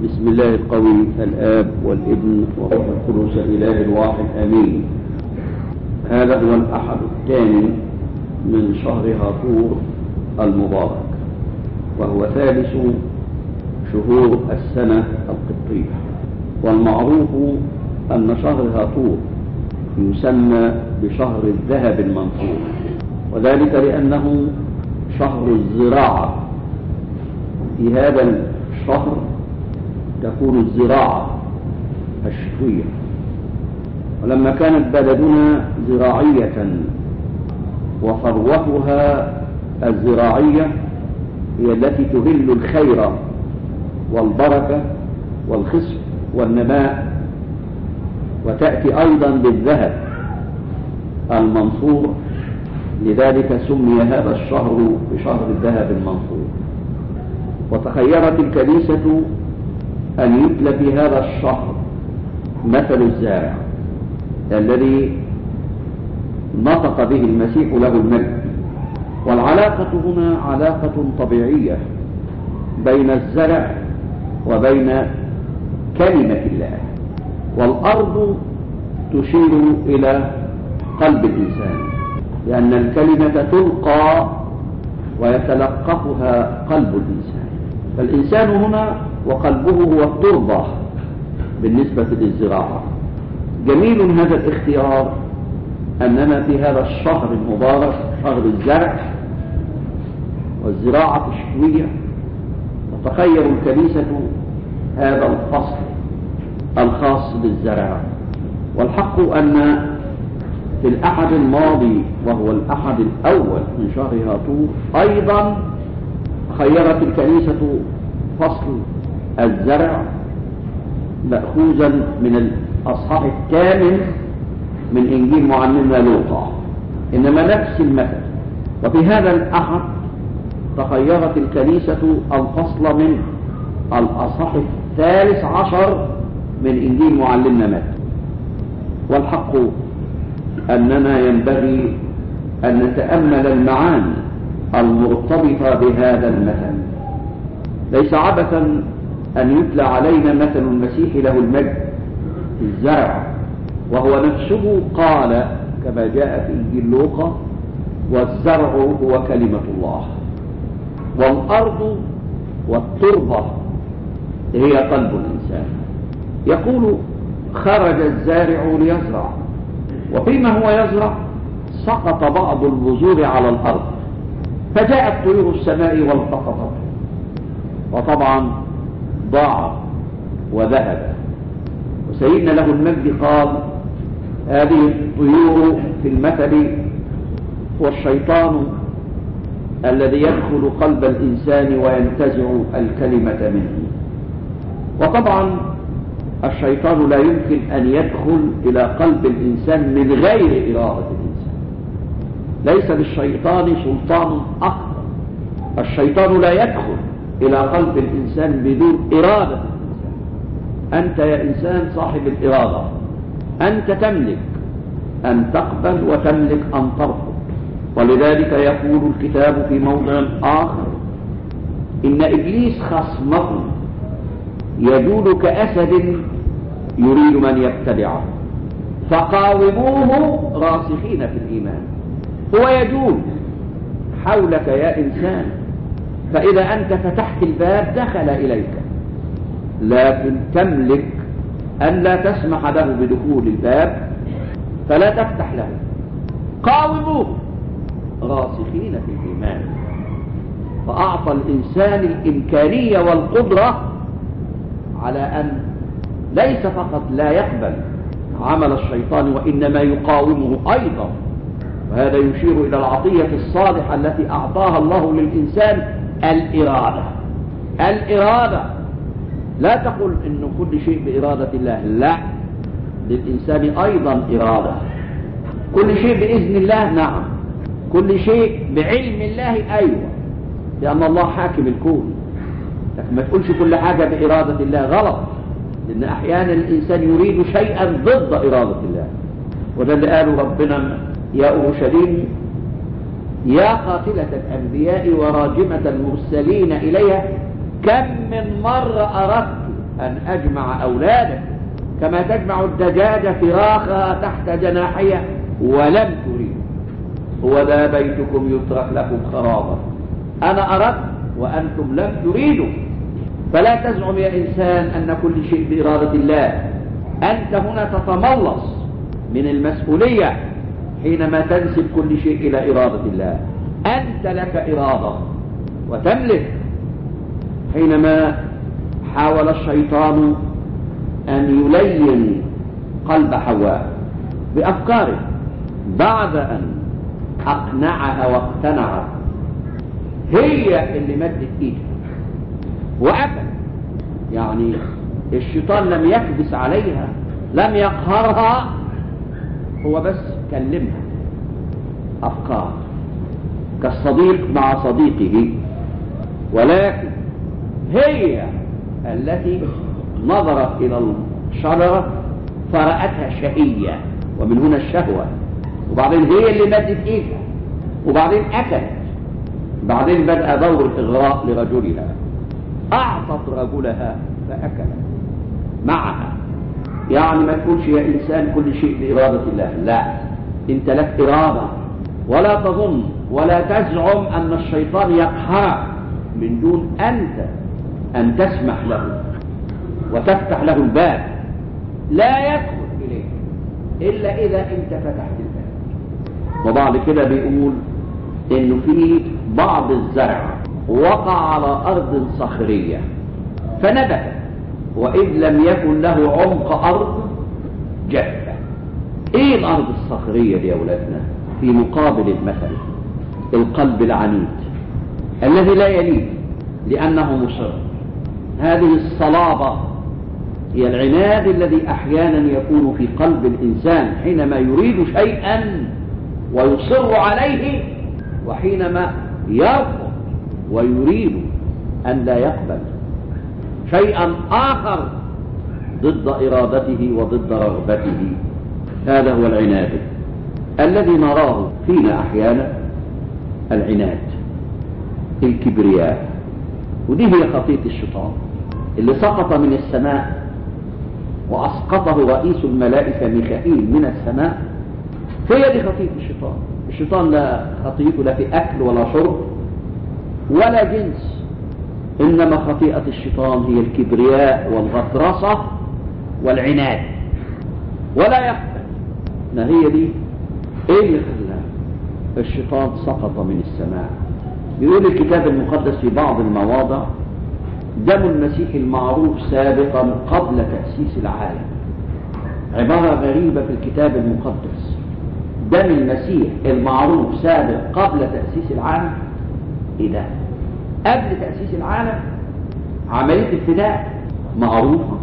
بسم الله القوي الآب والابن والروح القدس الإله الواحد آمين. هذا هو الأحد الثاني من شهر هاطور المبارك، وهو ثالث شهور السنة القبطية. والمعروف أن شهر هاطور يسمى بشهر الذهب المنصور، وذلك لأنه شهر الزراعة. في هذا الشهر تكون الزراعة الشتوية، ولما كانت بلدنا زراعية وثروتها الزراعية هي التي تهل الخير والبركة والخصب والنماء، وتأتي أيضا بالذهب المنصور، لذلك سمي هذا الشهر بشهر الذهب المنصور. وتخيرت الكنيسة أن يتلى في هذا الشهر مثل الزارع الذي نطق به المسيح له المجد. والعلاقة هنا علاقة طبيعية بين الزرع وبين كلمة الله. والأرض تشير إلى قلب الإنسان، لأن الكلمة تلقى ويتلقفها قلب الإنسان. فالإنسان هنا وقلبه هو التربة بالنسبة للزراعة. جميل هذا الاختيار أننا في هذا الشهر المبارك، شهر الزرع والزراعة الشتوية، وتخير الكنيسة هذا الفصل الخاص بالزرع. والحق أن في الأحد الماضي وهو الأحد الأول من شهر هاطور أيضا خيرت الكنيسة فصل الزرع مأخوذا من الأصحاح الثامن من إنجيل معلمنا لوقا، إنما نفس المثل. وفي هذا الأحد تخيرت الكنيسة الفصل من الأصحاح 13 من إنجيل معلمنا متى. والحق أننا ينبغي أن نتأمل المعاني المرتبطة بهذا المثل. ليس عبثا أن يتلى علينا مثل المسيح له المجد في الزرع، وهو نفسه قال كما جاء في إنجيل لوقا: والزرع هو كلمة الله، والأرض والتربة هي قلب الإنسان. يقول: خرج الزارع ليزرع، وفيما هو يزرع سقط بعض البذور على الأرض، فجاءت طيور السماء والتقطته، وطبعا ضاع وذهب. وسيدنا له المجد قال: هذه الطيور في المثل هو الشيطان الذي يدخل قلب الإنسان وينتزع الكلمة منه. وطبعا الشيطان لا يمكن أن يدخل إلى قلب الإنسان من غير إرادة الإنسان. ليس للشيطان سلطان أكبر. الشيطان لا يدخل إلى قلب الإنسان بدون إرادة الإنسان. أنت يا إنسان صاحب الإرادة، أنت تملك أن تقبل وتملك أن ترفض. ولذلك يقول الكتاب في موضع آخر: إن إبليس خصمكم يجول كأسد يريد من يبتلعه فقاوموه راسخين في الإيمان. هو يجول حولك يا إنسان، فإذا أنت فتحت الباب دخل إليك، لكن تملك أن لا تسمح له بدخول الباب، فلا تفتح له. قاوموه راسخين في الإيمان. فأعطى الإنسان الإمكانية والقدرة على أن ليس فقط لا يقبل عمل الشيطان، وإنما يقاومه أيضا. وهذا يشير إلى العطية الصالحة التي أعطاها الله للإنسان: الإرادة. الإرادة. لا تقل إن كل شيء بإرادة الله، لا، للإنسان أيضا إرادة. كل شيء بإذن الله، نعم. كل شيء بعلم الله، أيوة، لأن الله حاكم الكون. لكن ما تقولش كل حاجة بإرادة الله، غلط، لأن أحيانا الإنسان يريد شيئا ضد إرادة الله. وده اللي قاله ربنا: يا أورشليم يا قاتلة الأنبياء وراجمة المرسلين إليها، كم من مرة أردت أن أجمع أولادك كما تجمع الدجاجة فراخها تحت جناحية ولم تريد. هو ذا بيتكم يترك لكم خرابا، أنا أردت وأنتم لم تريدوا. فلا تزعم يا إنسان أن كل شيء بإرادة الله. أنت هنا تتملص من المسؤولية حينما تنسب كل شيء إلى إرادة الله. أنت لك إرادة وتملك. حينما حاول الشيطان أن يلين قلب حواء بأفكاره بعد أن أقنعها واقتنعها، هي اللي مدت إيدها وأكل. يعني الشيطان لم يكبس عليها، لم يقهرها، هو بس كلمها أفكار كالصديق مع صديقه، ولكن هي التي نظرت إلى الشجرة فرأتها شهية، ومن هنا الشهوة. وبعدين هي اللي مدت إيدها، وبعدين أكلت. بعدين بدأ دور الإغراء لرجلها، أعطت رجلها فأكلت معها. يعني ما تقولش يا إنسان كل شيء بإرادة الله، لا، أنت لك إرادة. ولا تظن ولا تزعم أن الشيطان يقهرك من دون أنت أن تسمح له وتفتح له الباب. لا يدخل إليك إلا إذا أنت فتحت الباب. وبعد كده بيقول إنه في بعض الزرع وقع على أرض صخرية فنبت، وإذ لم يكن له عمق أرض جف. إيه الأرض الصخرية دي يا أولادنا؟ في مقابل المثل القلب العنيد الذي لا يلين لأنه مصر. هذه الصلابة هي العناد الذي أحيانا يكون في قلب الإنسان حينما يريد شيئا ويصر عليه، وحينما يرفض ويريد أن لا يقبل شيئا آخر ضد إرادته وضد رغبته. هذا هو العناد الذي نراه فينا أحيانا، العناد، الكبرياء. ودي هي خطيئة الشيطان اللي سقط من السماء وأسقطه رئيس الملائكة ميخائيل من السماء. هي دي خطيئة الشيطان. الشيطان لا خطيئته لا في أكل ولا شرب ولا جنس، إنما خطيئة الشيطان هي الكبرياء والغطرسة والعناد. ولا يقبل. ما هي دي إيه اللي خلاه الشيطان سقط من السماء؟ يقول الكتاب المقدس في بعض المواضع: دم المسيح المعروف سابقا قبل تأسيس العالم. عبارة غريبة في الكتاب المقدس. دم المسيح المعروف سابق قبل تأسيس العالم. إيه ده؟ قبل تأسيس العالم عملية ابتداء معروفة.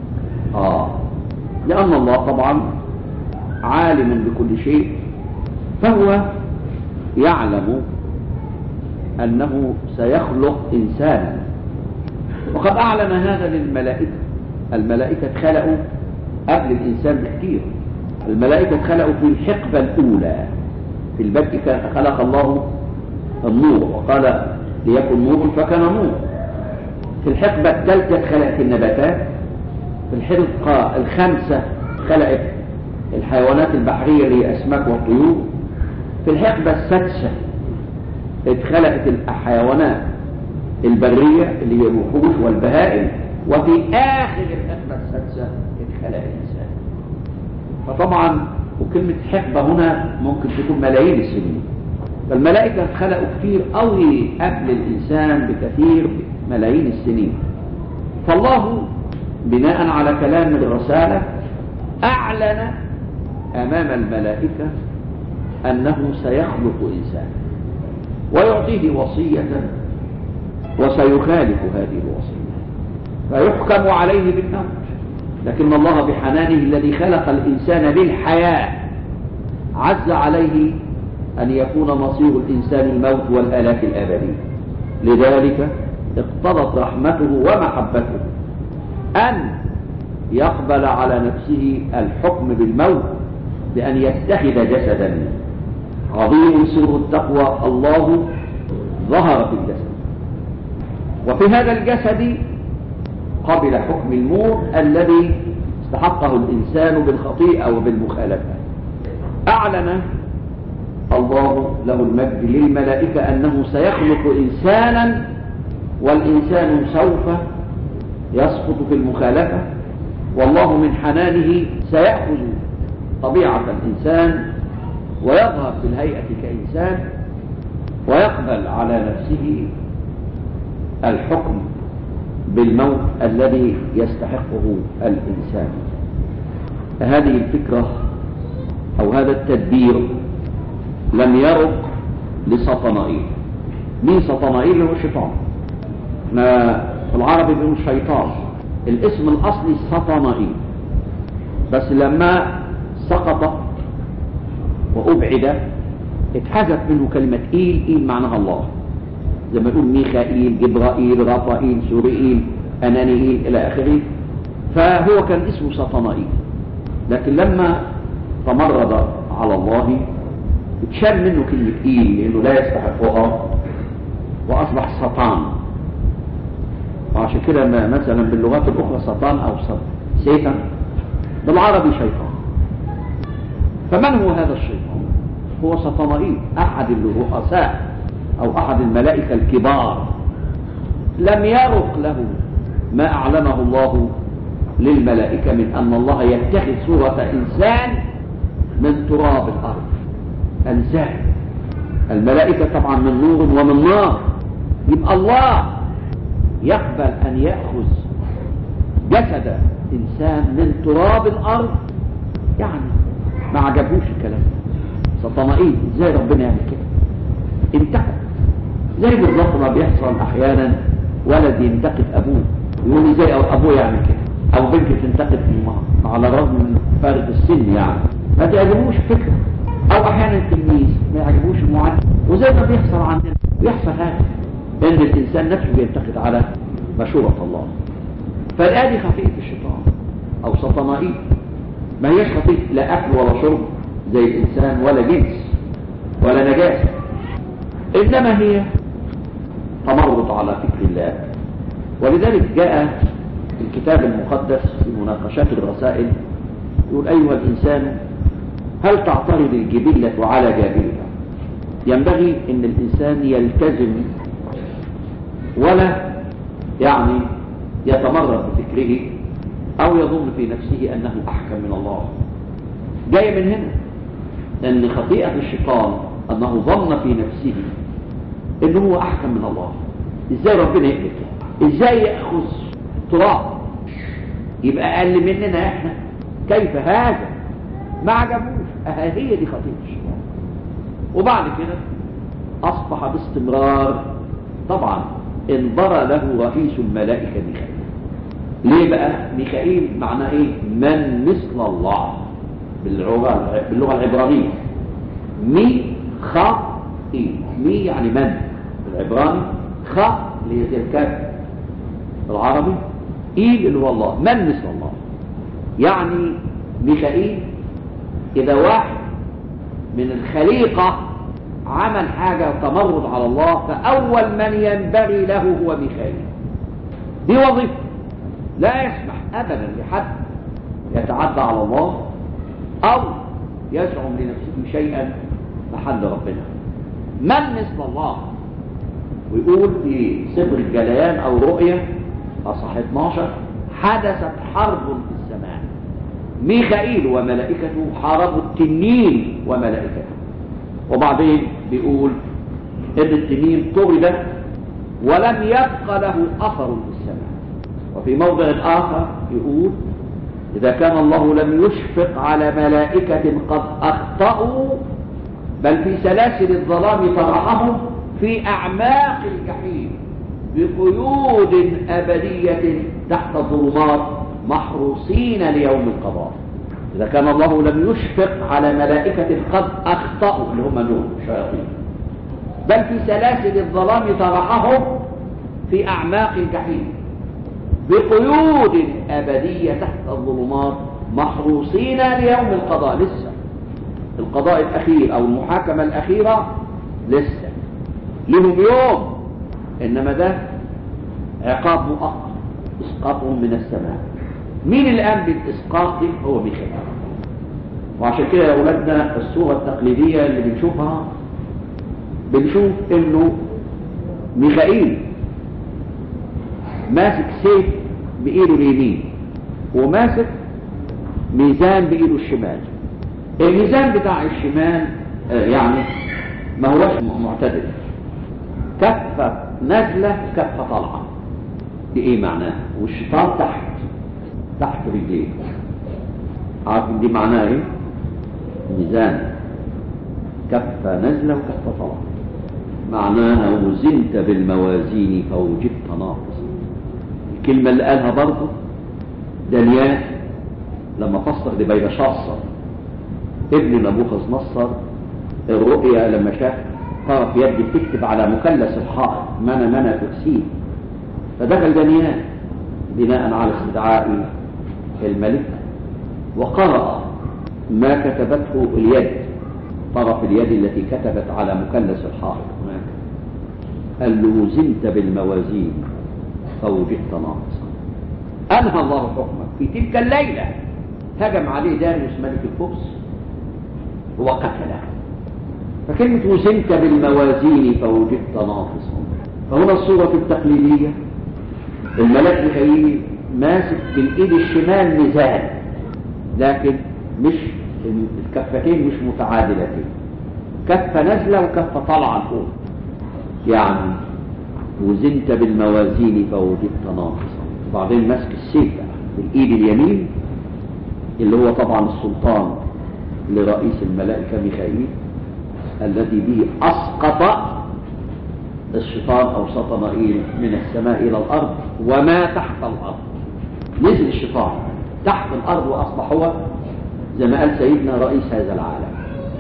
لأن الله طبعا عالم بكل شيء، فهو يعلم أنه سيخلق إنسانا، وقد أعلم هذا للملائكة. الملائكة خلقوا قبل الإنسان بكثير. الملائكة خلقوا في الحقبة الأولى. في البدء خلق الله النور وقال ليكن نور فكان نور. في الحقبة الثالثة خلقت النباتات. في الحقبة الخامسة خلقت الحيوانات البحرية اللي هي أسماك والطيور. في الحقبة السادسة اتخلقت الحيوانات البرية اللي هي الوحوش والبهائم. وفي آخر الحقبة السادسة اتخلق الإنسان. فطبعا وكلمة حقبة هنا ممكن تكون ملايين السنين. فالملائكة خلقوا كتير قوي قبل الإنسان بكثير ملايين السنين. فالله بناء على كلام الرسالة أعلن أمام الملائكة أنه سيخلق إنسان ويعطيه وصية وسيخالف هذه الوصية فيحكم عليه بالموت. لكن الله بحنانه الذي خلق الإنسان للحياة عز عليه أن يكون مصير الإنسان الموت والهلاك الأبدي. لذلك اقتضت رحمته ومحبته أن يقبل على نفسه الحكم بالموت بأن يتخذ جسدا. عظيم سر التقوى، الله ظهر في الجسد، وفي هذا الجسد قبل حكم الموت الذي استحقه الإنسان بالخطيئة وبالمخالفة. أعلن الله له المجد للملائكة أنه سيخلق إنسانا، والإنسان سوف يسقط في المخالفة، والله من حنانه سيأخذ طبيعة الإنسان ويظهر في الهيئة كإنسان ويقبل على نفسه الحكم بالموت الذي يستحقه الإنسان. هذه الفكرة أو هذا التدبير لم يرق لسطنائيل. مين سطنائيل؟ هو الشيطان. ما في العربي بيقولوا الشيطان، الاسم الأصلي سطنائيل، بس لما سقط وأبعد اتحذف منه كلمة إيل معناها الله، زي ما يقول ميخائيل، جبرائيل، رافائيل، سوريئيل، أنانيئيل إلى آخره. فهو كان اسمه سطنائيل، لكن لما تمرد على الله اتشال منه كلمة إيل لأنه لا يستحقها وأصبح سطان. وعشان كده مثلا باللغات الأخرى سطان أو سيطان، بالعربي شيطان. فمن هو هذا الشيطان؟ هو سطنائيل، أحد الرؤساء أو أحد الملائكة الكبار. لم يرق له ما أعلمه الله للملائكة من أن الله يتخذ صورة إنسان من تراب الأرض. إنسان، الملائكة طبعا من نور ومن نار، يبقى الله يقبل أن يأخذ جسد إنسان من تراب الأرض؟ يعني ما عجبوش الكلام. سطنائيل ازاي ربنا يعمل كده؟ انتقد، زي بالضبط ما بيحصل أحيانا ولد ينتقد أبوه، يقول ازاي أبوه يعمل كده، أو بنت تنتقد أمها على الرغم من فارق السن، يعني ما تعجبوش الفكرة. أو أحيانا التلميذ ما يعجبوش المعلم، وزي ما بيحصل عندنا بيحصل هذا، إن الإنسان نفسه بينتقد على مشورة الله. فالآدي خطيئة الشيطان أو سطنائيل، ما هيش خطيئة لا أكل ولا شرب زي الإنسان، ولا جنس ولا نجاسة، إنما هي تمرد على فكر الله. ولذلك جاء في الكتاب المقدس في مناقشات الرسائل يقول: أيها الإنسان، هل تعترض الجبلة على جابلها؟ ينبغي أن الإنسان يلتزم ولا يعني يتمرد بفكره أو يظن في نفسه أنه أحكم من الله. جاي من هنا أن خطيئة الشيطان أنه ظن في نفسه أنه هو أحكم من الله. إزاي ربنا يقبل كده؟ إزاي يأخذ تراب يبقى أقل مننا إحنا؟ كيف هذا؟ ما عجبوش. هي دي خطيئة الشيطان. وبعد كده أصبح باستمرار طبعا انبرى له رئيس الملائكة ميخائيل. ليه بقى ميخائيل؟ معناه ايه؟ من مثل الله باللغة العبرانية. ميخائيل، مي يعني من بالعبراني، خاء اللي هي زي الكاف بالعربي، إيل اللي هو الله، من مثل الله. يعني ميخائيل إذا واحد من الخليقة عمل حاجة تمرد على الله، فأول من ينبغي له هو ميخائيل. دي وظيفة، لا يسمح أبدا لحد يتعدى على الله أو يزعم لنفسه شيئا محل ربنا. من مثل الله؟ ويقول في سفر الجليان أو رؤية أصحاح 12: حدثت حرب في السماء، ميخائيل وملائكته حاربوا التنين وملائكته. وبعدين بيقول ان التنين طرد ولم يبق له اثر في السماء. وفي موضع اخر يقول: اذا كان الله لم يشفق على ملائكة قد اخطأوا، بل في سلاسل الظلام طرحهم في اعماق الجحيم بقيود ابدية تحت الظلمات محروسين ليوم القضاء. إذا كان الله لم يشفق على ملائكة قد أخطأوا اللي هم نور الشياطين، بل في سلاسل الظلام طرحهم في أعماق الجحيم بقيود أبدية تحت الظلمات محروسين ليوم القضاء. لسه القضاء الأخير أو المحاكمة الأخيرة لسه لهم يوم، إنما ده عقاب مؤقت. اسقاطهم من السماء. مين اللي قام بالاسقاط دي؟ هو ميخائيل. وعشان كده يا اولادنا الصورة التقليدية اللي بنشوفها، بنشوف انه ميخائيل ماسك سيف بايده اليمين وماسك ميزان بايده الشمال. الميزان بتاع الشمال يعني ما هوش معتدل، كفة نازلة كفة طالعة. دي ايه معناها؟ والشيطان تحت رجليه. عارف دي معناها ايه؟ ميزان كفة نازلة وكفة طالعة، معناها وزنت بالموازين فوجدت ناقصا. الكلمة اللي قالها برضه دانيال لما فسر لبيلشاصر ابن نبوخذ نصر الرؤيا، لما شاف طرف يد بتكتب على مثلث الحائط منى تكسيد، فدخل دانيال بناء على استدعاء الملك وقرأ ما كتبته اليد، طرف اليد التي كتبت على مثلث الحائط. قال له وزنت بالموازين فوجدت ناقصا. أنهى الله حكمك. في تلك الليلة هجم عليه داريوس ملك الفرس وقتله. فكلمة وزنت بالموازين فوجدت ناقصا، فهنا الصورة التقليدية الملاك ميخائيل ماسك بالايد الشمال ميزان، لكن مش الكفتين مش متعادلتين، كفة نازلة وكفة طالعة فوق. يعني وزنت بالموازين فوجدت ناقصا. وبعدين ماسك السيف بالايد اليمين اللي هو طبعا السلطان لرئيس الملائكة ميخائيل الذي به أسقط الشيطان أو سطنائيل من السماء إلى الأرض وما تحت الأرض. نزل الشيطان تحت الأرض وأصبح هو زي ما قال سيدنا رئيس هذا العالم،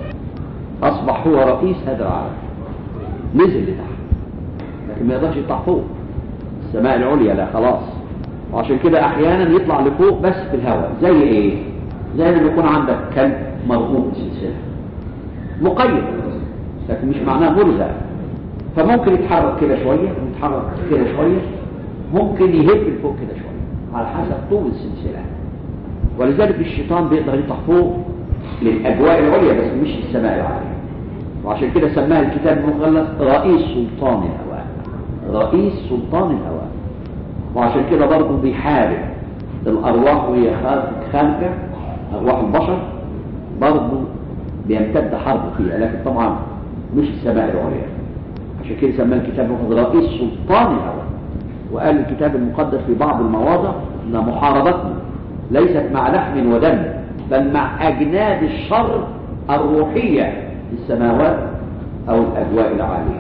أصبح هو رئيس هذا العالم. نزل لتحت لكن ما يقدرش يطلع فوق السماء العليا، لا خلاص. وعشان كده أحيانا يطلع لفوق بس في الهواء. زي إيه؟ زي لما يكون عندك كلب مربوط بسلسلة مقيد لكن مش معناه مرزق، فممكن يتحرك كده شوية ويتحرك كده شوية، ممكن يهب لفوق كده شوية على حسب طول السلسلة. ولذلك الشيطان بيقدر يطلع فوق للأجواء العليا بس مش السماء العالية. وعشان كده سماها الكتاب المقدس رئيس سلطان الهواء، رئيس سلطان الهواء. وعشان كده برضه بيحارب الأرواح وهي خارجة، أرواح البشر برضه بيمتد حرب فيها، لكن طبعا مش السماء العليا. عشان كده سماه الكتاب المقدس رئيس سلطان الهواء. وقال الكتاب المقدس في بعض المواضع ان محاربتنا ليست مع لحم ودم بل مع اجناد الشر الروحيه في السماوات او الاجواء العاليه.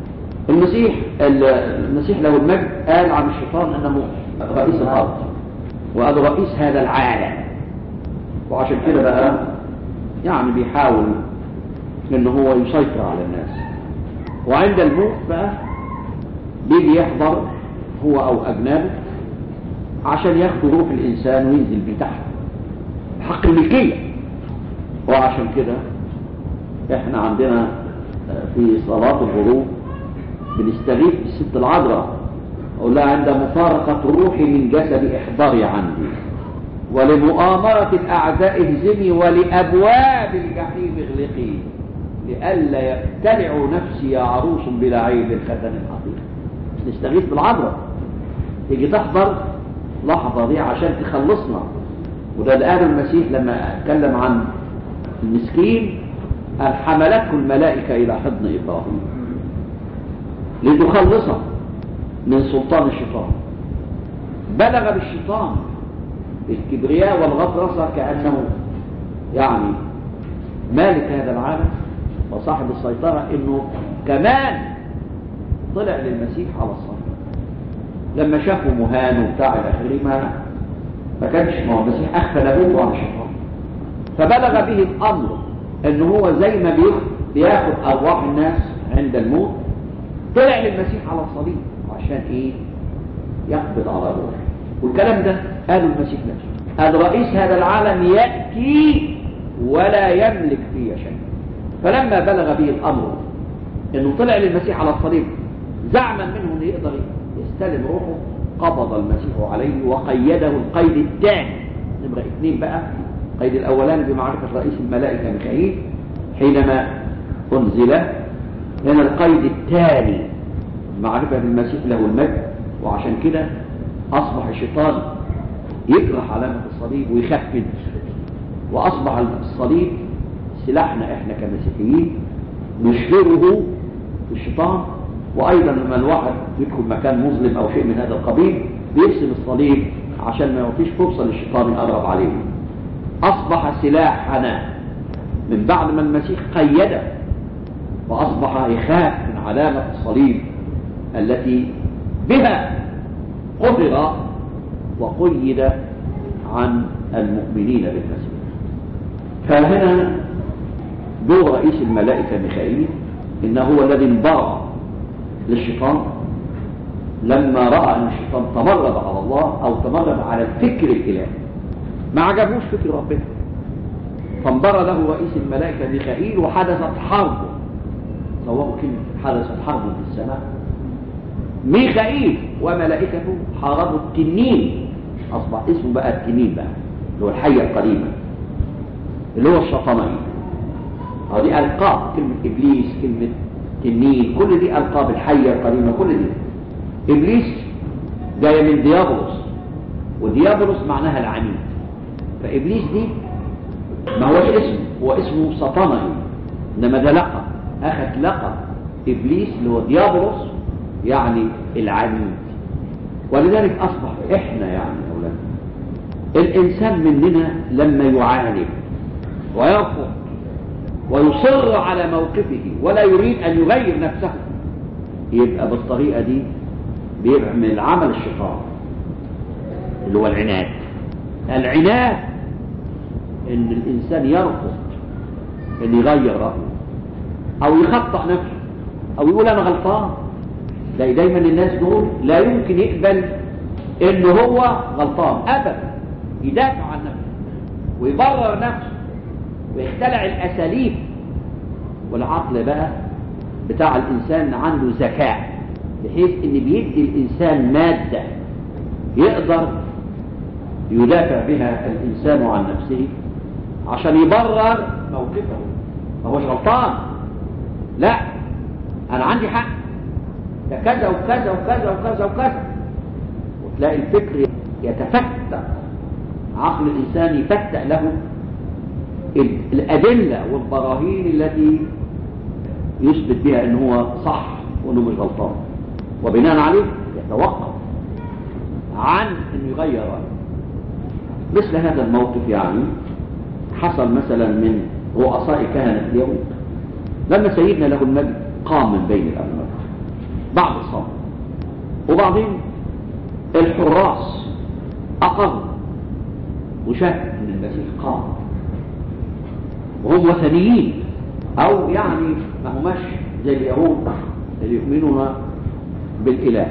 المسيح له المجد قال عن الشيطان انه رئيس الارض وقال رئيس هذا العالم. وعشان كده بقى يعني بيحاول ان هو يسيطر على الناس. وعند الموت بقى بيجي يحضر هو او اجنابه عشان ياخدوا روح الانسان وينزل بيه تحت حق الملكيه. وعشان كده احنا عندنا في صلاه الغروب بنستغيث بالست العذراء، اقول لها عند مفارقه روحي من جسدي احضري عندي، ولمؤامره الاعداء اهزمي، ولابواب الجحيم اغلقي، لئلا يبتلع نفسي يا عروس بلا عيب الختن الحقيقي. نستغيث بالعذراء تيجي تحضر لحظة دي عشان تخلصنا. وده اللي قاله المسيح لما اتكلم عن المسكين، قال حملته الملائكة إلى حضن إبراهيم لتخلصه من سلطان الشيطان. بلغ بالشيطان الكبرياء والغطرسة كأنه يعني مالك هذا العالم وصاحب السيطرة، انه كمان طلع للمسيح على الصليب لما شافوا مهان وبتاع الاخر ما كانش مع المسيح اخفى نبوته عن الشيطان. فبلغ به الامر ان هو زي ما بياخد ارواح الناس عند الموت، طلع للمسيح على الصليب عشان ايه؟ يقبض على روحه. والكلام ده قاله المسيح نفسه، قال رئيس هذا العالم ياتي ولا يملك فيه شيء. فلما بلغ به الامر انه طلع للمسيح على الصليب زعما منه انه يقدر يستلم روحه، قبض المسيح عليه وقيده القيد الثاني. نمرة 2 بقى، القيد الأولاني بمعرفة رئيس الملائكة ميخائيل حينما أنزل، هنا القيد الثاني معرفة بالمسيح له المجد. وعشان كده أصبح الشيطان يكره علامة الصليب ويخاف منه، وأصبح الصليب سلاحنا إحنا كمسيحيين نشهره الشيطان. وأيضا لما الواحد يدخل مكان مظلم أو شيء من هذا القبيل بيرسم الصليب عشان ما يعطيش فرصة للشيطان يقرب عليه. أصبح سلاحنا من بعد ما المسيح قيده، وأصبح يخاف من علامة الصليب التي بها قهر وقيد عن المؤمنين بالمسيح. فهنا دور رئيس الملائكة ميخائيل إنه هو الذي انبرع للشيطان لما رأى أن الشيطان تمرد على الله أو تمرد على الفكر الإلهي، ما عجبوش فكر ربنا، فانبرى له رئيس الملائكة ميخائيل وحدثت حرب. صوروا كلمة حدثت حرب في السماء. ميخائيل وملائكته حاربوا التنين، أصبح اسمه بقى التنين بقى، اللي هو الحية القديمة اللي هو الشيطانين. هذه ألقاب، كلمة إبليس، كلمة تنين، كل دي ألقاب الحية القديمة. كل دي إبليس جاية من ديابولوس، وديابولوس معناها العنيد. فإبليس دي ما هوش اسمه، هو اسمه سطاني، إنما ده لقب، أخذ لقب إبليس اللي هو ديابولوس يعني العنيد. ولذلك أصبح إحنا يعني أولاد الإنسان مننا لما يعاند ويرفض ويصر على موقفه ولا يريد أن يغير نفسه، يبقى بالطريقة دي بيعمل عمل الشيطان اللي هو العناد. العناد إن الإنسان يرفض أن يغير رأيه أو يخطأ نفسه أو يقول أنا غلطان. دايما الناس دول لا يمكن يقبل إنه هو غلطان أبدا، يدافع عن نفسه ويبرر نفسه ويختلع الأساليب. والعقل بقى بتاع الإنسان عنده ذكاء بحيث إن بيدي الإنسان مادة يقدر يدافع بها الإنسان عن نفسه عشان يبرر موقفه. ما هوش غلطان، لا أنا عندي حق، ده كذا وكذا وكذا وكذا وكذا. وتلاقي الفكر يتفتح، عقل الإنسان يفتح له الأدلة والبراهين التي يثبت بها أنه هو صح وأنه مش غلطان، وبناء عليه يتوقف عن أن يغير رأيه. مثل هذا الموقف يعني حصل مثلا من رؤساء كهنة اليهود لما سيدنا له المجد قام من بين الأموات بعد الصلاة، وبعدين الحراس أقروا وشاهدوا أن المسيح قام، وهم وثنيين أو يعني ما هماش زي اليهود اللي يؤمنون بالإله.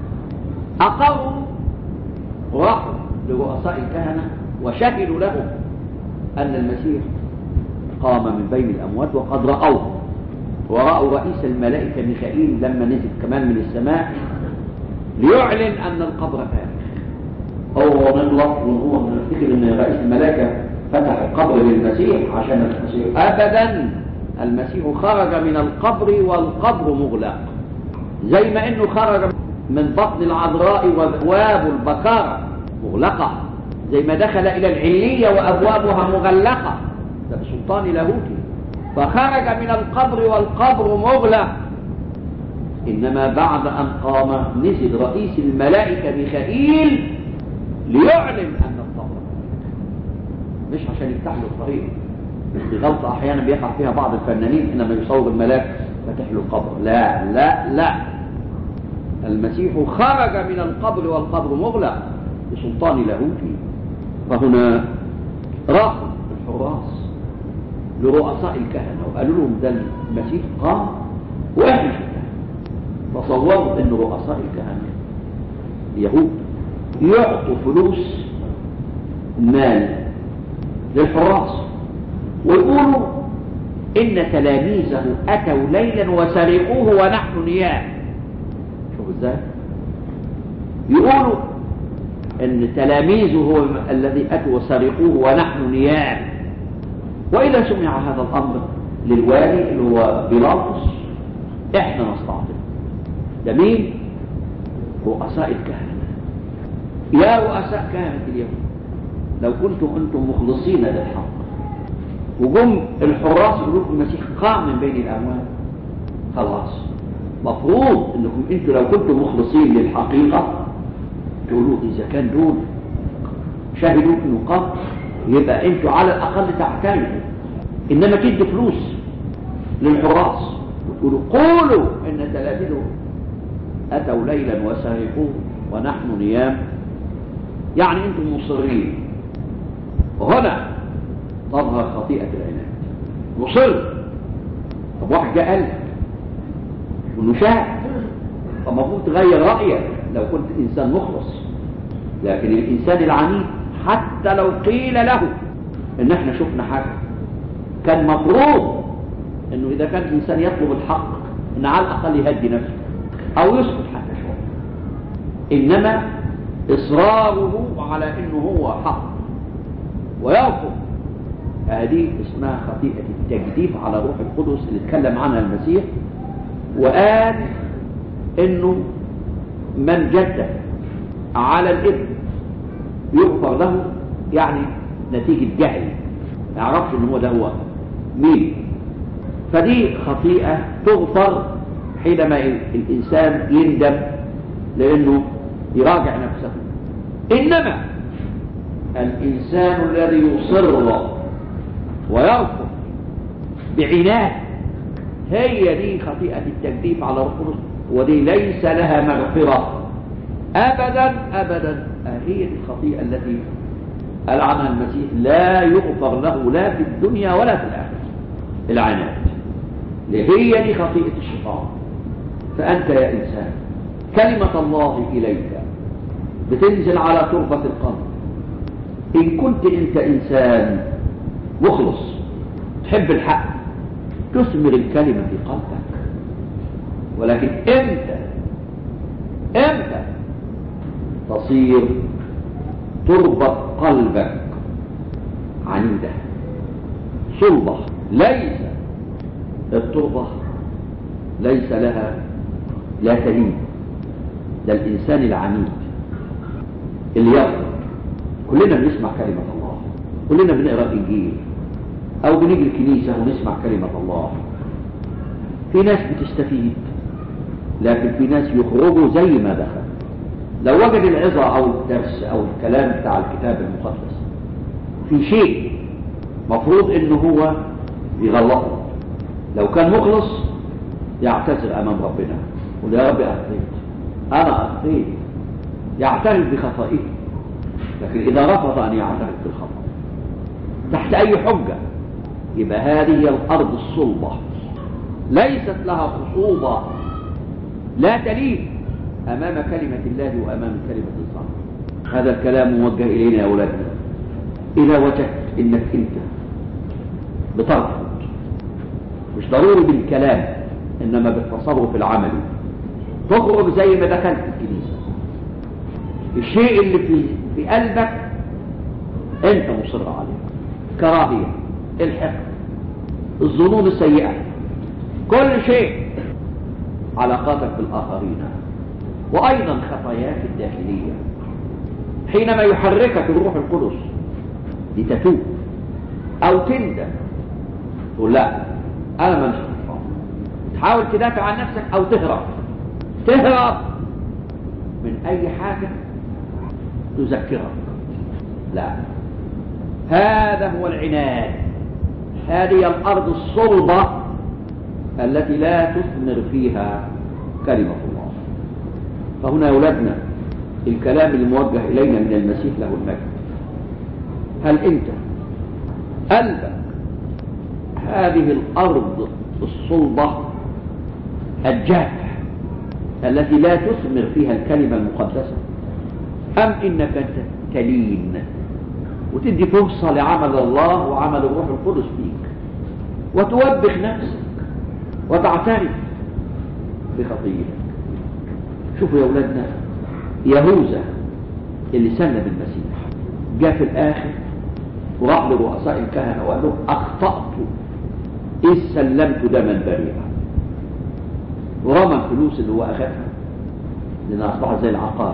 أقروا وراحوا لرؤساء الكهنة وشهدوا لهم أن المسيح قام من بين الأموات وقد رأوه، ورأوا رئيس الملائكة ميخائيل لما نزل كمان من السماء ليعلن أن القبر فارغ. هو نغلط ونقول نفتكر أن رئيس الملائكة فتح القبر للمسيح عشان المسيح، أبدا، المسيح خرج من القبر والقبر مغلق، زي ما أنه خرج من بطن العذراء وأبواب البكارة مغلقة، زي ما دخل إلى العلية وأبوابها مغلقة، ده بسلطان لاهوتي، فخرج من القبر والقبر مغلق. إنما بعد أن قام نزل رئيس الملائكة ميخائيل ليعلن أن القبر، مش عشان يفتح له الطريق. دي غلطة أحيانا بيقع فيها بعض الفنانين إنما يصور الملاك فتح له القبر. لا لا لا، المسيح خرج من القبر والقبر مغلق بسلطان لاهوتي. فهنا راحوا الحراس لرؤساء الكهنة وقالوا لهم ده المسيح قام واحنا شفناه. فصوروا ان رؤساء الكهنة اليهود يعطوا فلوس مال للحراس ويقولوا ان تلاميذه اتوا ليلا وسرقوه ونحن نيام. شوفوا ازاي يقولوا ان تلاميذه هو الذي اتوا وسرقوه ونحن نيام. واذا سمع هذا الامر للوالي اللي هو بيلاطس احنا نستعطف. ده مين؟ رؤساء الكهنه. يا رؤساء كهنه اليهود، لو كنتم انتم مخلصين للحق وجم الحراس يقولوا لكم المسيح قام من بين الاموات، خلاص مفروض انكم انتم لو كنتم مخلصين للحقيقه تقولوا اذا كان دول شاهدوا انه قام يبقى انتم على الاقل تعترفوا. انما تدوا فلوس للحراس وتقولوا قولوا ان تلاميذه اتوا ليلا وسرقوه ونحن نيام، يعني انتم مصرين. وهنا تظهر خطيئة العناد. مصر. طب واحد جاء قال وانه شاهد، طب المفروض تغير رأيك لو كنت انسان مخلص. لكن الانسان العنيد حتى لو قيل له ان احنا شفنا حاجة كان مفروض انه اذا كان الانسان يطلب الحق ان على الاقل يهدي نفسه او يسكت حتى شوية. انما اصراره على انه هو حق ويرفض، هذه اسمها خطيئة التجديف على روح القدس اللي اتكلم عنها المسيح وقال انه من جدف على الابن يغفر له، يعني نتيجة جهل ما يعرفش ان هو ده هو مين. فدي خطيئة تغفر حينما الانسان يندم لانه يراجع نفسه. انما الانسان الذي يصر ويرفض بعناد هي دي خطيئة التجديف على روح القدس، ودي ليس لها مغفرة ابدا ابدا. هي دي الخطيئة التي قال عنها المسيح لا يغفر له لا في الدنيا ولا في الآخرة، العناد. هي دي خطيئة الشيطان. فأنت يا إنسان كلمة الله إليك بتنزل على تربة القلب. إن كنت أنت إنسان مخلص تحب الحق تثمر الكلمة في قلبك. ولكن أنت تصير تربة قلبك عنيدة صلبة. ليس التربة ليس لها لا تلين. ده الإنسان العنيد اللي يرفض. كلنا بنسمع كلمة الله، كلنا بنقرأ الإنجيل أو بنيجي الكنيسة ونسمع كلمة الله. في ناس بتستفيد، لكن في ناس يخرجوا زي ما دخل. لو وجد العظة أو الدرس أو الكلام بتاع الكتاب المقدس في شيء مفروض إنه هو يغلطه، لو كان مخلص يعتذر أمام ربنا ويقول يا رب أنا أخطيت، يعترف بخطئه. لكن إذا رفض أن يعترف بالخطأ تحت أي حجة يبقى هذه هي الأرض الصلبة ليست لها خصوبة لا تلين أمام كلمة الله وأمام كلمة الصالح. هذا الكلام موجه إلينا يا أولادنا. إذا وجدت إنك أنت بترفض، مش ضروري بالكلام إنما بالتصرف العملي، تخرج زي ما دخلت الكنيسة. الشيء اللي في قلبك أنت مصر عليه، كراهية، الحقد، الظنون السيئة، كل شيء، علاقاتك بالآخرين، وأيضا خطاياك الداخلية. حينما يحركك الروح القدس لتتوب أو تندم تقول لا أنا ما نشوف، تحاول تدافع عن نفسك أو تهرب من أي حاجة تذكرك. لا، هذا هو العناد. هذه الأرض الصلبة التي لا تثمر فيها كلمة الله. فهنا يا أولادنا الكلام الموجه إلينا من المسيح له المجد، هل أنت قلبك هذه الأرض الصلبة الجافة التي لا تثمر فيها الكلمة المقدسة، أم إنك تلين وتدي فرصة لعمل الله وعمل الروح القدس فيك وتوبخ نفسك وتعترف بخطيئتك؟ شوفوا يا أولادنا، يهوذا اللي سلم المسيح جاء في الآخر وراح لرؤساء الكهنة وقال لهم أخطأت إذ سلمت دما بريئا، ورمى الفلوس اللي هو أخذها لأنها أصبحت زي العقار.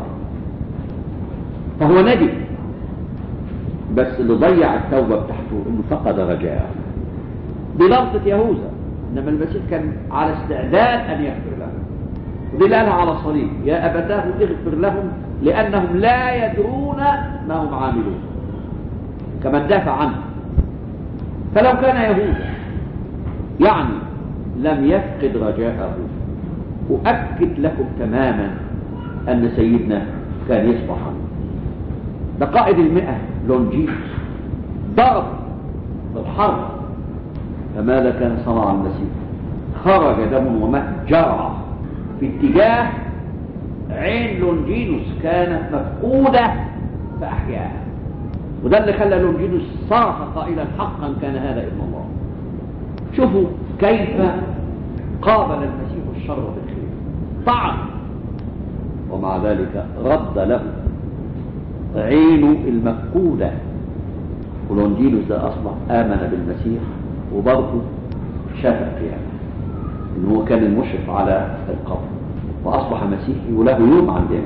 فهو ندم، بس اللي ضيع التوبة بتاعته إنه فقد رجاءه. دي لفظة يهوذا، إنما المسيح كان على استعداد أن يغفر له، ودي اللي قالها على الصليب: يا أبتاه اغفر لهم لأنهم لا يدرون ما هم عاملون، كما دافع عنه. فلو كان يهوذا يعني لم يفقد رجاءه، أؤكد لكم تماما أن سيدنا كان يصبح عنه. ده قائد 100 لونجينوس ضرب بالحرب، فماذا كان صنع المسيح؟ خرج دم وماء جرى في اتجاه عين لونجينوس كانت مفقودة فأحياها، وده اللي خلى لونجينوس صرخ قائلا: حقا كان هذا ابن الله. شوفوا كيف قابل المسيح الشر بالخير، طعن، ومع ذلك رد له عينه المفقودة. ولونجينوس ده أصبح آمن بالمسيح، وبرضه شاف القيامة، إن هو كان المشرف على القبر، وأصبح مسيحي وله يوم عندنا،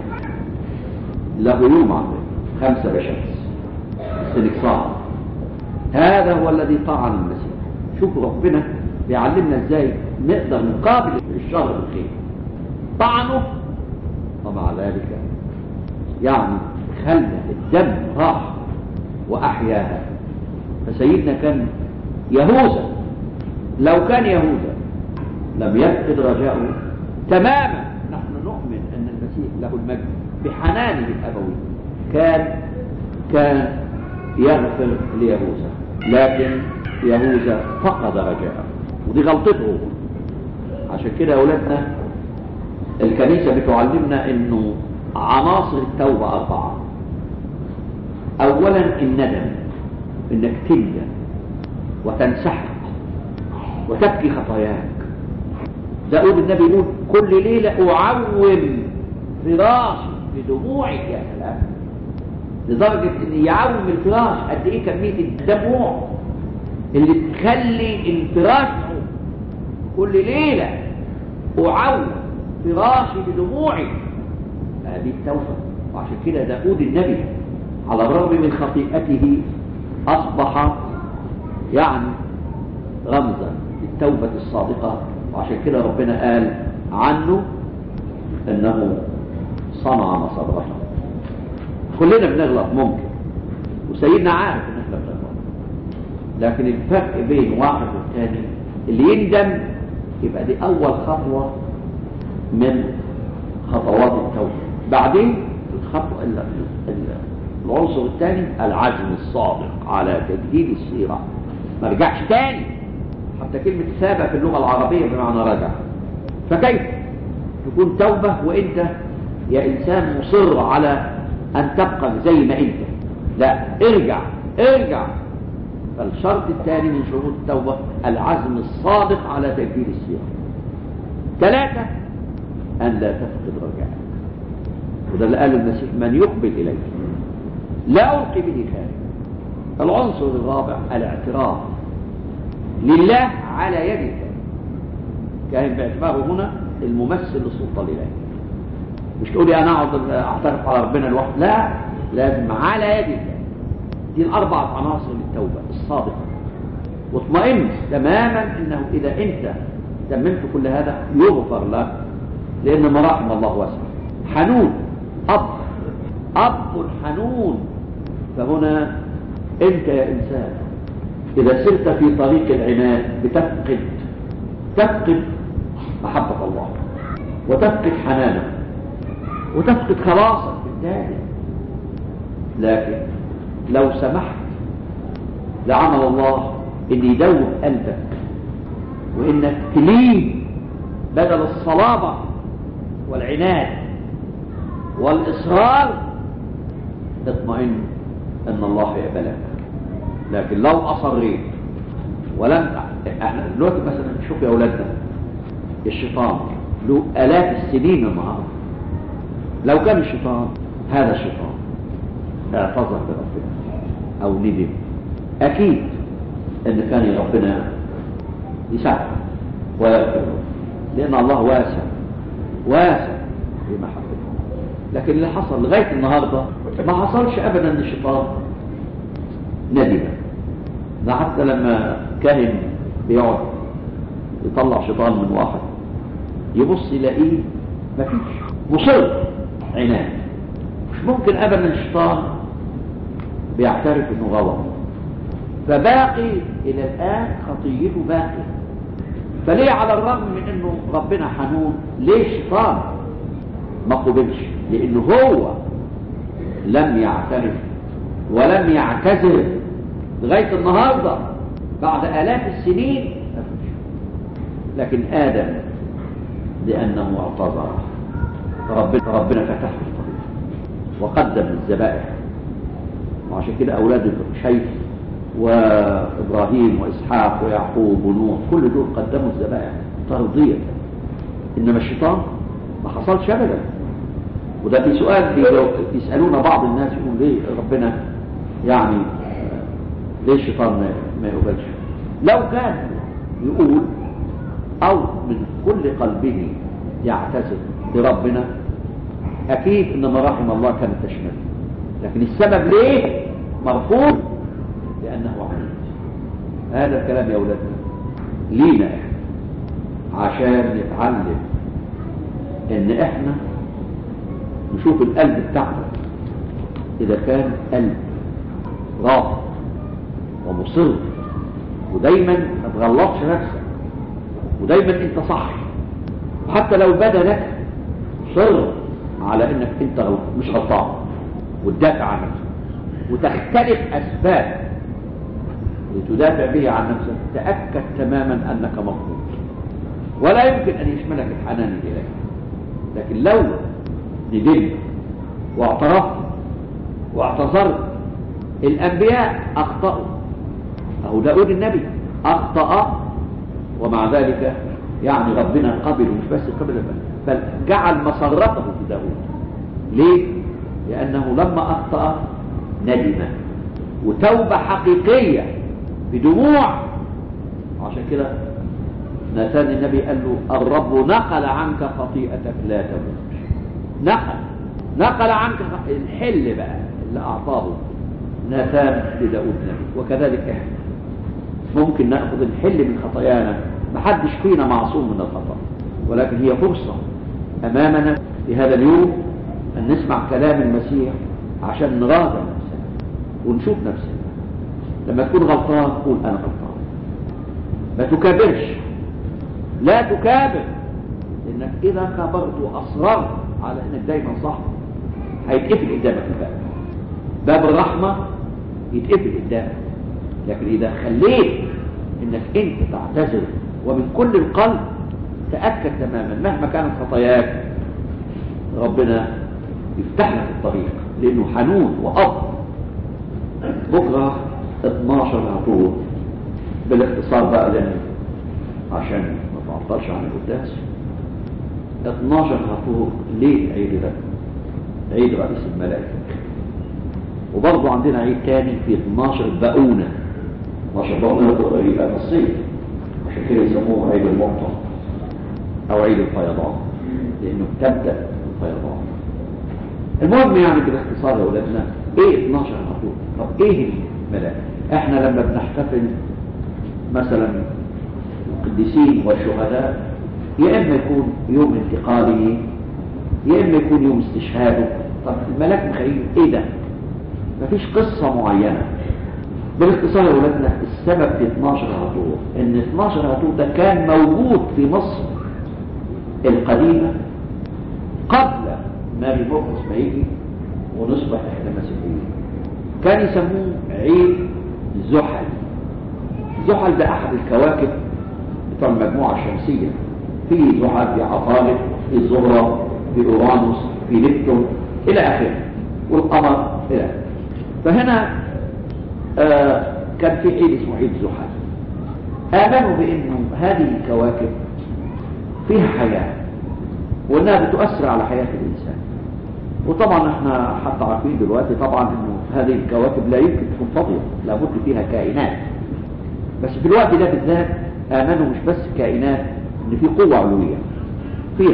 له يوم عندنا 5 بشمس سنكسار. هذا هو الذي طعن المسيح. شوفوا ربنا بيعلمنا ازاي نقدر نقابل الشر بالخير. طعنه ومع ذلك يعني خلى الدم راح وأحياها. فسيدنا كان يهوذا، لو كان يهوذا لم يفقد رجاءه تماما، نحن نؤمن أن المسيح له المجد بحنانه الأبوي كان يغفر ليهوذا، لكن يهوذا فقد رجاءه، ودي غلطته. عشان كده يا أولادنا الكنيسة بتعلمنا إنه عناصر التوبة 4. أولا الندم، إنك تندم وتنسحق وتبكي خطاياك. داود النبي يقول: كل ليلة أعوم فراشي بدموعك يا سلام. لدرجة إن يعوم الفراش قد إيه كمية الدموع اللي تخلي الفراش يعوم. كل ليلة أعوم فراشي بدموعي. هذه التوبة. وعشان كده داود النبي على الرغم من خطيئته أصبح يعني رمزا للتوبة الصادقة. وعشان كده ربنا قال عنه انه صنع مصابته. كلنا بنغلط ممكن، وسيدنا عارف ان احنا بنغلط، لكن الفرق بين واحد والثاني اللي يندم يبقى دي اول خطوة من خطوات التوبة. بعدين الخطوة العنصر الثاني العزم الصادق على تجديد السيرة، ما رجعش تاني. حتى كلمة ثابة في اللغة العربية بمعنى رجع. فكيف تكون توبة وانت يا انسان مصر على ان تبقى زي ما انت؟ لا، ارجع. فالشرط الثاني من شروط التوبة العزم الصادق على تجديد السيرة. 3 ان لا تفقد رجاءك، وده اللي قاله المسيح: من يقبل اليه لا ألقي به خارج. العنصر الرابع الاعتراف لله على يد الكاهن. كاهن باعتباره هنا الممثل للسلطة الإلهية. مش تقولي أنا أقعد أعترف على ربنا لوحده، لا، لازم على يد الكاهن. دي ال4 عناصر للتوبة الصادقة. واطمئن تماما أنه إذا أنت تممت كل هذا يغفر لك، لأن مراحم الله واسعة. حنون، أب حنون. فهنا أنت يا إنسان إذا سرت في طريق العناد تفقد محبة الله، وتفقد حنانه، وتفقد خلاصك بالتالي. لكن لو سمحت لعمل الله إن يدوب قلبك، وإنك تلين بدل الصلابة والعناد والإصرار، اطمئن أن الله يقبلك. لكن لو أصريت ولم احنا دلوقتي مثلا نشوف يا أولادنا الشيطان له آلاف السنين النهارده لو كان الشيطان هذا الشيطان اعتذر بربنا او ندم، اكيد ان كان ربنا يساعده ويغفر، لان الله واسع في محبته. لكن اللي حصل لغايه النهارده ما حصلش ابدا للشيطان ندم. ده حتى لما كاهن بيقعد يطلع شيطان من واحد يبص يلاقيه مفيش، مصر عناد، مش ممكن ابدا الشيطان بيعترف انه غلط، فباقي الى الان خطيته باقي. فليه على الرغم من انه ربنا حنون ليه الشيطان ما قبلش؟ لانه هو لم يعترف ولم يعتذر لغايه النهارده بعد آلاف السنين. لكن آدم لأنه اعتذر ربنا فتح له الطريق وقدم الذبائح. وعشان كده أولاده شيث وإبراهيم وإسحاق ويعقوب ونوح كل دول قدموا الذبائح ترضية. إنما الشيطان ما حصلش أبدا. وده في سؤال بيسألونا بعض الناس، يقول ليه ربنا يعني ليه الشيطان ما يقبلش؟ لو كان يقول أو من كل قلبه يعتذر لربنا أكيد إن مراحم الله كانت تشمل. لكن السبب ليه مرفوض؟ لأنه عنيد. هذا الكلام يا أولادنا لينا إحنا عشان نتعلم إن إحنا نشوف القلب بتاعنا إذا كان قلب رافض ومصر ودايما ما تغلطش نفسك ودايما انت صح، وحتى لو بدا لك صر على انك انت غلط مش غلطان وتدافع عن نفسك وتختلف اسباب لتدافع به عن نفسك، تأكد تماما انك مظلوم ولا يمكن ان يشملك الحنان اليك. لكن لو ندمت واعترفت واعتذرت، الانبياء اخطأوا، اهو داود النبي اخطأ ومع ذلك يعني ربنا قبله، مش بس قبله بل جعل مسرته في داود. ليه؟ لأنه لما أخطأ ندم وتوبة حقيقية بدموع. عشان كده ناتان النبي قال له الرب نقل عنك خطيئتك لا تموت. نقل عنك الحل بقى اللي أعطاه ناتان لداود النبي. وكذلك احنا ممكن نأخذ الحل من خطايانا، محدش فينا معصوم من الخطأ، ولكن هي فرصة أمامنا في هذا اليوم أن نسمع كلام المسيح عشان نراجع نفسنا ونشوف نفسنا. لما تكون غلطان قول أنا غلطان، ما تكابرش، لا تكابر، لأنك إذا كبرت وأصررت على أنك دايما صح هيتقفل قدامك الباب، باب الرحمة يتقفل قدامك. لكن إذا خليت إنك أنت تعتذر ومن كل القلب، تأكد تماما مهما كانت خطاياك ربنا يفتح لك الطريق، لأنه حنون وأب. بكرة 12 عطور بالاختصار بقى لأنه عشان ما تعطلش عن القداس. 12 عطور ليه عيد ده؟ عيد رئيس الملائكة. وبرضه عندنا عيد تاني في 12 بقونة. 12 بقونة تقريبا في الصيف، عشان كده يسموه عيد المعطى أو عيد الفيضان، لأنه تبدأ الفيضان. المهم يعني كده اختصار يا أولادنا إيه 12 عطور؟ طب إيه الملائكة؟ إحنا لما بنحتفل مثلا القديسين والشهداء، يا إما يكون يوم انتقاله يا إما يكون يوم استشهاده. طب الملاك مخيل إيه ده؟ مفيش قصة معينة. بالاختصار يا ولادنا السبب في 12 عطور ان 12 عطور ده كان موجود في مصر القديمة قبل ماري بورقس ما يجي ونصبح احنا مسيحيين. كان يسموه عيد زحل. زحل ده احد الكواكب بتوع المجموعة الشمسية. في زحل، في عطارد، في الزهرة، في اورانوس، في نبتون الى اخره، والقمر الى اخره. فهنا كان في عيد اسمه عيد زحل. آمنوا بأنه هذه الكواكب فيها حياة وأنها بتؤثر على حياة الإنسان. وطبعا احنا حتى عارفين دلوقتي طبعا انه هذه الكواكب لا يمكن تكون فاضيه، لابد فيها كائنات. بس في الوقت ده بالذات امنوا مش بس كائنات، ان في قوه علويه فيها،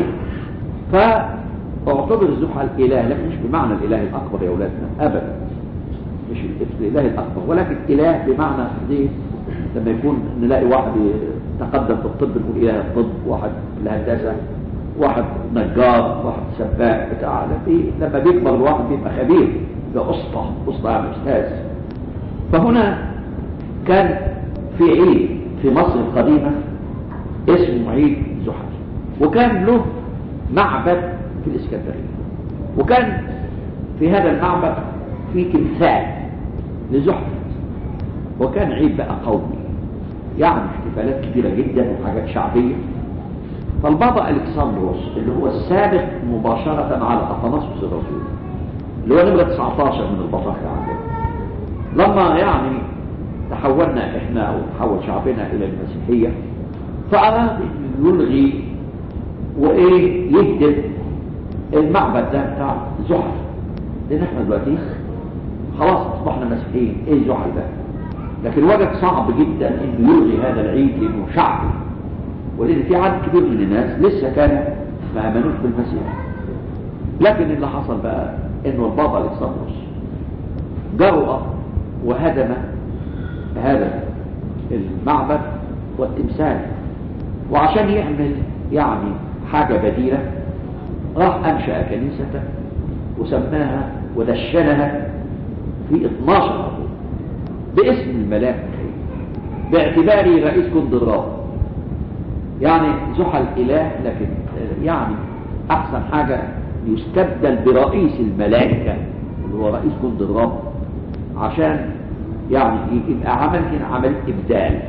فاعتبر زحل اله، لكن مش بمعنى الاله الاكبر يا اولادنا ابدا، مش الاله الاكبر، ولكن اله بمعنى زي لما يكون نلاقي واحد تقدم في الطب نقول اله الطب، واحد الهندسه، واحد نجار، واحد سباك بتاع، لما بيكبر الواحد بيبقى خبير، ده اسطى يعني استاذ. فهنا كان في عيد في مصر القديمه اسمه عيد زحل، وكان له معبد في الاسكندريه، وكان في هذا المعبد في تمثال لزحل، وكان عيد بقى قومي، يعني احتفالات كبيره جدا وحاجات شعبيه. فالبابا الكسندروس اللي هو السابق مباشره على اثناسيوس الرسول، اللي هو نمره 19 من البطاركه عندنا، لما يعني تحولنا احنا او تحول شعبنا الى المسيحيه، فاراد ان يلغي وايه يهدم المعبد ده بتاع زحل، لان احنا دلوقتي خلاص اصبحنا مسيحيين، ايه زحل ده؟ لكن وجد صعب جدا انه يلغي هذا العيد لانه شعبي، ولان في عدد كبير من الناس لسه كانوا ما امنوش بالمسيح. لكن اللي حصل بقى انه البابا الكسندروس جرأ وهدم هذا المعبد والتمثال، وعشان يعمل يعني حاجه بديله راح انشأ كنيسه وسماها ودشنها في 12 عضو باسم الملاك باعتباره رئيس جند الرب. يعني زحل اله، لكن يعني احسن حاجه يستبدل برئيس الملائكه اللي هو رئيس جند الرب، عشان يعني يبقى عمليه ابدال،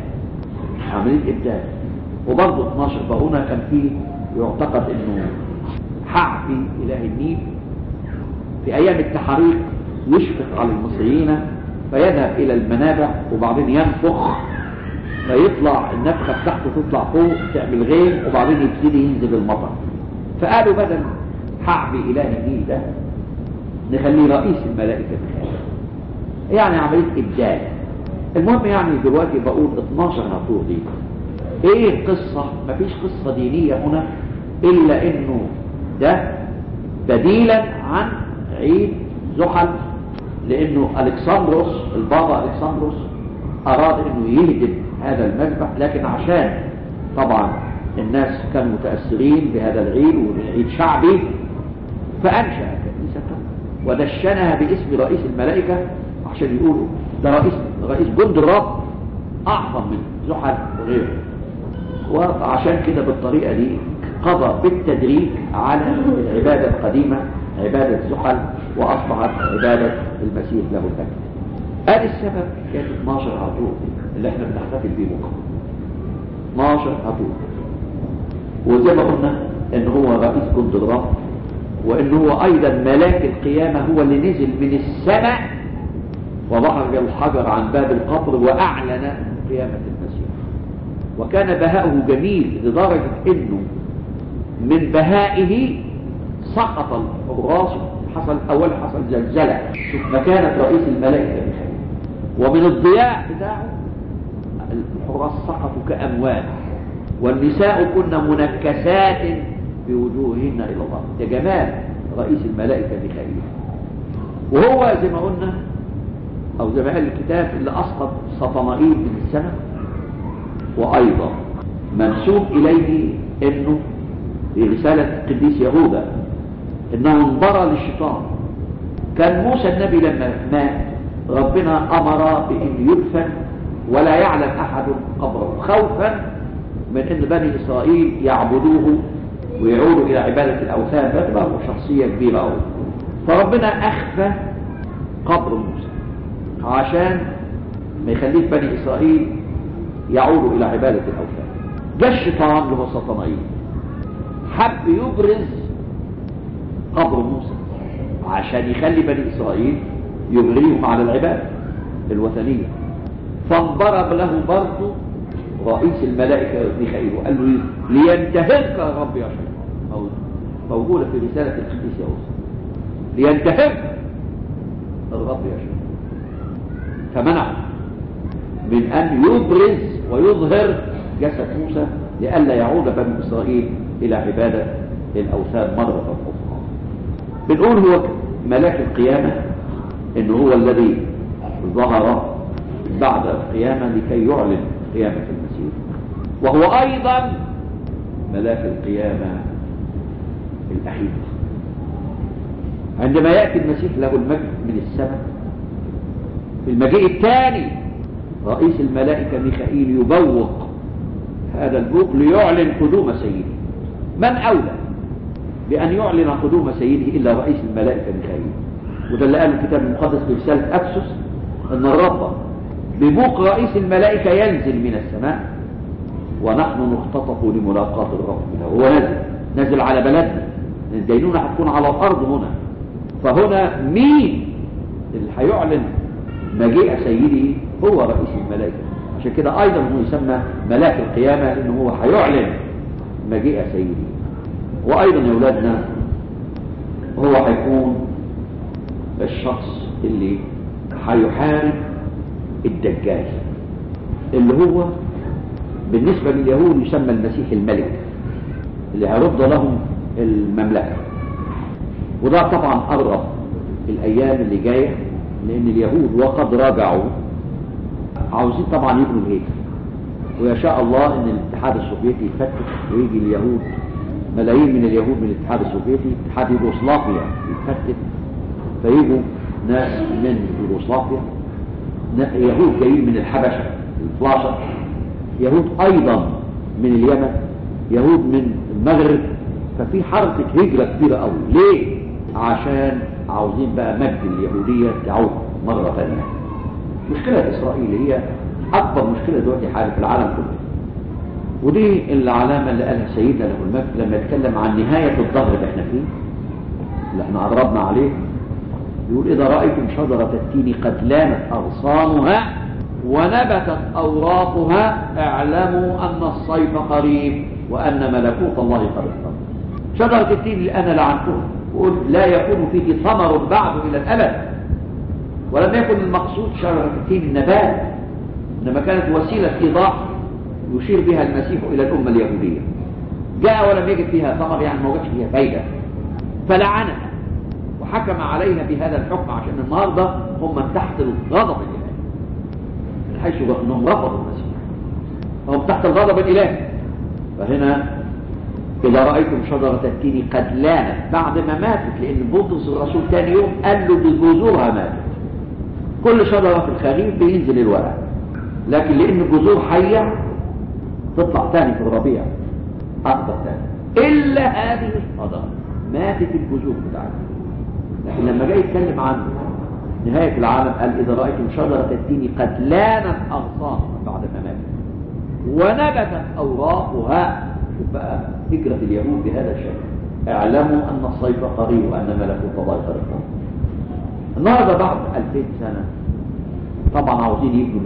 وبرضه 12 فهنا كان فيه يعتقد انه حعبي اله النيل في ايام التحريق يشفق على المصريين فيذهب الى المنابع وبعدين ينفخ فيطلع النفخه بتاعته تطلع فوق تعمل غيم وبعدين يبتدي ينزل المطر. فقالوا بدل حعبي اله النيل ده نخليه رئيس الملائكه بخير، يعني عمليه ابدال. المهم يعني دلوقتي بقول 12 هطور دي ايه القصه؟ مفيش قصه دينيه هنا الا انه ده بديلا عن عيد زحل، لانه الكسندروس البابا الكسندروس اراد انه يهدم هذا المذبح، لكن عشان طبعا الناس كانوا متاثرين بهذا العيد والعيد شعبي فانشا كنيسته ودشنها باسم رئيس الملائكه عشان يقولوا ده رئيس جند الرب اعظم من زحل وغيره. وعشان كده بالطريقه دي قضى بالتدريج على العباده القديمه عباده زحل واصبحت عباده المسيح له المجد. ادي السبب كانت 12 هطور اللي احنا بنحتفل بيه بكره 12 هطور. وزي ما قلنا ان هو رئيس جند الرب، وان هو ايضا ملاك القيامه، هو اللي نزل من السماء وضحك الحجر عن باب القبر واعلن قيامه المسيح. وكان بهاؤه جميل لدرجه انه من بهائه سقط الحراس، حصل زلزله، شوف مكانه رئيس الملائكه بخير، ومن الضياء بتاعه الحراس سقطوا كاموال، والنساء كن منكسات بوجوههن الى الله. ده جمال رئيس الملائكه بخير. وهو زي ما قلنا او زي ما قال الكتاب اللي اسقط سطنائيل من السماء، وايضا منسوب اليه انه في رساله القديس يهوذا انه انبرى للشيطان. كان موسى النبي لما مات ربنا امر بان يدفن ولا يعلم احد قبره، خوفا من ان بني اسرائيل يعبدوه ويعودوا الى عباده الاوثان، فتبقى شخصيه كبيره قوي. فربنا اخفى قبر موسى عشان ما يخليش بني اسرائيل يعودوا الى عباده الاوثان. جاء الشيطان اللي هو سطنائيل حب يبرز قبر موسى عشان يخلي بني اسرائيل يغريهم على العباده الوثنيه، فانضرب له برضه رئيس الملائكه ميخائيل وقال له لينتهرك يا رب يا شيطان، موجوده في رساله القديس يهوذا، لينتهب الرب يشاء، فمنع من أن يبرز ويظهر جسد موسى لئلا يعود بنو إسرائيل إلى عبادة الأوثان مرة أخرى. بنقول هو ملاك القيامة إنه هو الذي ظهر بعد القيامة لكي يعلن قيامة المسيح، وهو أيضا ملاك القيامة الأخير. عندما يأتي المسيح له المجد من السماء في المجيء الثاني، رئيس الملائكة ميخائيل يبوق هذا البوق ليعلن قدوم سيده. من أولى بأن يعلن قدوم سيده إلا رئيس الملائكة ميخائيل؟ وده اللي قال الكتاب المقدس في رسالة أفسس، أن الرب ببوق رئيس الملائكة ينزل من السماء ونحن نختطف لملاقاة الرب. هو نزل على بلدنا، الدينونة هتكون على الأرض هنا. فهنا مين اللي هيعلن مجيء سيده؟ هو رئيس الملائكة. عشان كده أيضا هو يسمى ملاك القيامة، لأنه هو هيعلن مجيء سيده. وأيضا يا أولادنا هو هيكون الشخص اللي هيحارب الدجال، اللي هو بالنسبة لليهود يسمى المسيح الملك، اللي هيرد لهم المملكة. وده طبعا قرب الأيام اللي جاية، لأن اليهود وقد رجعوا عاوزين طبعا يبنوا الهيكل، ويشاء الله أن الاتحاد السوفيتي يفتت ويجي اليهود، ملايين من اليهود من الاتحاد السوفيتي، اتحاد يوغوسلافيا يفتت، فيجوا ناس من يوغوسلافيا، يهود جايين من الحبشة الفلاشة، يهود أيضا من اليمن، يهود من المغرب. ففي حركة هجرة كبيرة قوي. ليه؟ عشان عاوزين بقى مجد اليهودية تعود مرة ثانية. مشكلة إسرائيل هي أكبر مشكلة دلوقتي حالة في العالم كله، ودي العلامة اللي قالها سيدنا له المجد لما يتكلم عن نهاية الظهر اللي احنا فيه، اللي احنا قربنا عليه. يقول إذا رأيتم شجرة التين قد لانت أغصانها ونبتت أوراقها اعلموا أن الصيف قريب وأن ملكوت الله قد اقترب. شجرة التين اللي أنا لعنتها وقلت لا يكون فيه ثمر بعد إلى الأبد، ولم يكن المقصود شجرة التين النبات، إنما كانت وسيلة إيضاح يشير بها المسيح إلى الأمة اليهودية. جاء ولم يجد فيها ثمر، يعني ما وجدش فيها فايدة، فلعنها وحكم عليها بهذا الحكم، عشان النهارده هم تحت الغضب الإلهي، من حيث أنهم رفضوا المسيح هم تحت الغضب الإلهي. فهنا إذا رأيتم شجرة التين قد لانت بعد ما ماتت، لأن بطرس الرسول ثاني يوم قال له بجذورها ماتت. كل شجرة في الخريف بينزل الورق، لكن لأن الجذور حية تطلع ثاني في الربيع أخضر ثاني، إلا هذه الشجرة ماتت الجذور بتاعتها. لكن لما جاي يتكلم عن نهاية العالم قال إذا رأيتم شجرة التين قد لانت أغصانها بعد ما ماتت ونبتت أوراقها. شوف بقى فكرة اليهود بهذا الشكل، اعلموا أن الصيف قريب وأن ملكوت الله قريب. النهارده بعد 2000 سنة طبعا عاوزين يبنوا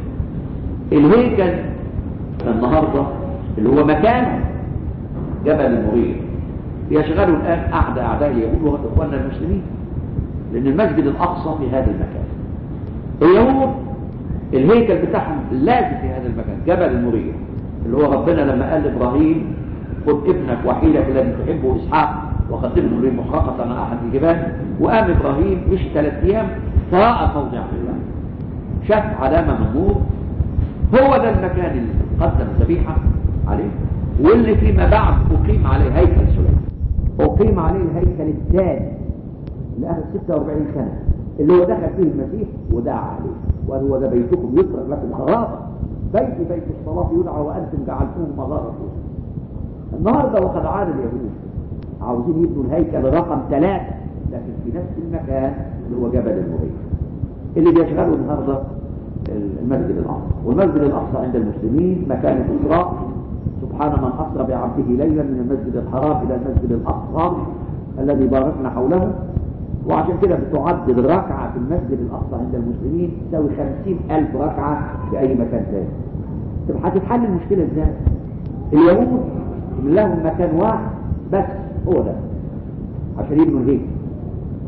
الهيكل النهارده اللي هو مكان جبل المريح. يشغلوا الآن أعداء اليهود وإخواننا المسلمين، لأن المسجد الأقصى في هذا المكان. اليهود الهيكل بتاعهم لازم في هذا المكان جبل المريح، اللي هو ربنا لما قال لإبراهيم خذ ابنك وحيدك الذي تحبه إسحاق وقدمه لي محرقة على أحد الجبال. وقام إبراهيم مش 3 أيام فرأى موضع الله، شاف علامة من نور، هو ده المكان اللي قدم ذبيحة عليه، واللي فيما بعد أقيم عليه هيكل سليمان. أقيم عليه الهيكل الثاني لآخر 46 سنة اللي هو دخل فيه المسيح ودعا عليه، وقال هو ده بيتكم يترك لكم خرابا، بيت الصلاة يدعى وأنتم جعلتوه مغارة. النهارده وقد عاد اليهود عاوزين يبنوا الهيكل رقم 3، لكن في نفس المكان اللي هو جبل المريح اللي بيشغله النهارده المسجد الأقصى. والمسجد الأقصى عند المسلمين مكان الإسراء، سبحان من أسرى بعبده ليلا من المسجد الحرام إلى المسجد الأقصى الذي باركنا حوله. وعشان كده بتعد الركعة في المسجد الأقصى عند المسلمين تساوي 50,000 ركعة في أي مكان ثاني. طب هتتحل المشكلة ازاي؟ اليهود لهم مكان واحد بس هو ده عشان يبنوا الهيكل،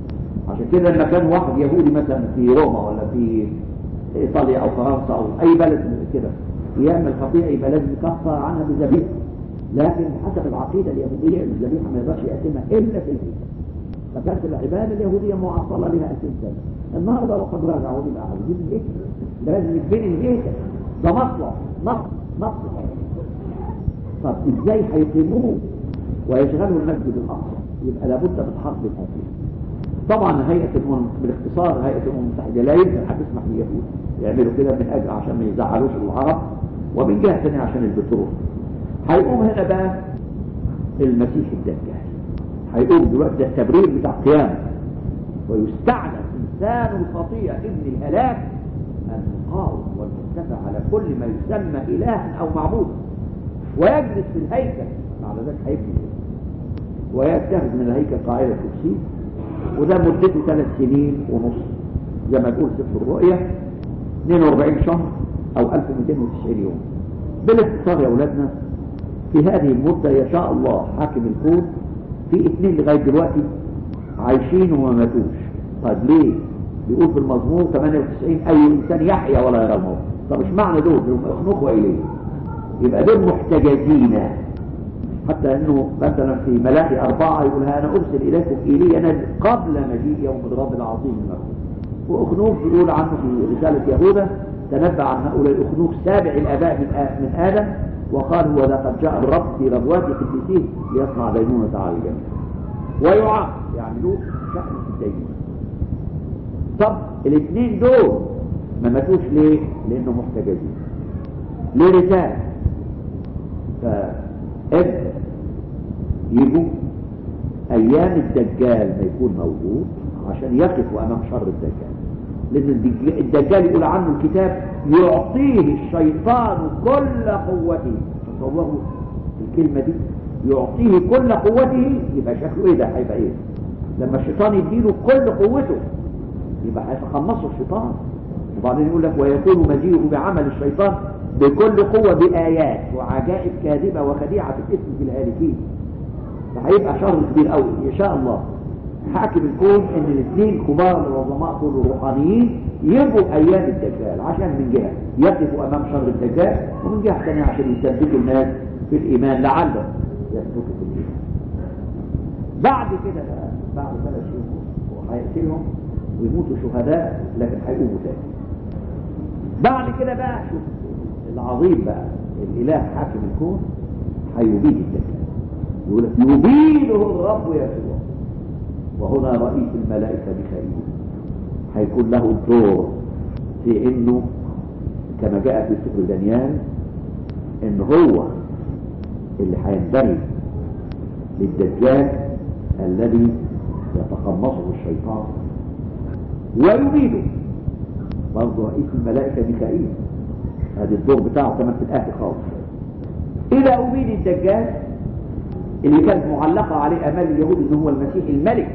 عشان كده لما كان واحد يهودي مثلا في روما ولا في ايطاليا او فرنسا او اي بلد كده يعمل خطيئه يبقى لازم يكفر عنها بذبيحه، لكن حسب العقيده اليهوديه الذبيحه ما يقدرش يقدمها الا في الهيكل. فكانت العباده اليهوديه معطله لها 2000 سنه. النهارده وقد رجعوا يبقى عاوزين الهيكل، ده لازم يتبني الهيكل، ده مطلع. طب ازاي هيقيموه ويشغلوا المسجد الاقصى؟ يبقى لابد من حرب الهاتف. طبعا هيئه بالاختصار هيئه الامم المتحده لا يمكن حد يسمح لليهود يعملوا كده من اجل عشان ما يزعلوش العرب، ومن جهه ثانيه عشان البترول. هيقوم هنا بقى المسيح الدجال، هيقوم دلوقتي ده التبرير بتاع قيامه، ويستعلن انسان الخطيئه ابن الهلاك المقاوم والمرتفع على كل ما يسمى الها او معبودا، ويجلس في الهيكل. بعد ذلك هيبني ويتخذ من الهيكل قاعده كرسي، وده مدته 3 سنين ونص زي ما تقول سفر الرؤيا، 42 شهر او 1290 يوم. بالاختصار يا اولادنا في هذه المدة يشاء الله حاكم الكون في 2 لغاية دلوقتي عايشين وما ماتوش. طيب ليه؟ بيقول في المزمور 98 اي انسان يحيا ولا يرى الموت. طب مش معنى دول اخنوخ وإليه؟ يبقى دول محتجزين. حتى انه مثلا في ملاخي 4 يقول انا ارسل اليكم ايليا قبل مجيء يوم الرب العظيم المكون. واخنوخ بيقول عنه في رسالة يهوذا تنبأ عن هؤلاء اخنوخ سابع الاباء من ادم، وقال هو لقد جاء الرب في ربوات قديسيه ليصنع دينونة على الجميع ويعاقب، يعني له شأن في الدينونة. طب الاثنين دول ما ماتوش ليه؟ لانه محتجزين لرسالة. فابدا يجوا ايام الدجال ما يكون موجود عشان يقفوا امام شر الدجال، لان الدجال يقول عنه الكتاب يعطيه الشيطان كل قوته. تصوروا الكلمة دي، يعطيه كل قوته، يبقى شكله ايه؟ ده هيبقى ايه لما الشيطان يديله كل قوته؟ يبقى هيتخلصوا الشيطان. وبعدين يقول لك ويكون مجيئه بعمل الشيطان بكل قوة بآيات وعجائب كاذبة وخديعة في الاسم في الهالكين. فهيبقى شر كبير قوي. ان شاء الله حاكم الكون ان الاثنين كبار العظماء دول الروحانيين يبقوا ايام الدجال، عشان من جهه يقفوا امام شر الدجال، ومن جهه ثانيه عشان يثبتوا الناس في الايمان لعلهم يثبتوا في الايمان. بعد كده بقى بعد 3 شهور وهيقتلهم ويموتوا شهداء، لكن هيقوموا تاني. بعد كده بقى شوف العظيم بقى الاله حاكم الكون هيبيد الدجال. يقول لك يبيده الرب يسوع، وهنا رئيس الملائكة ميخائيل هيكون له الدور في انه كما جاء في سفر دانيال ان هو اللي هيندرج للدجال الذي يتقمصه الشيطان ويبيده. برضه رئيس الملائكة ميخائيل هذا الدور بتاعه كمان في الاخر خالص. اذا ابيد الدجال اللي كانت معلقة عليه امال اليهود ان هو المسيح الملك،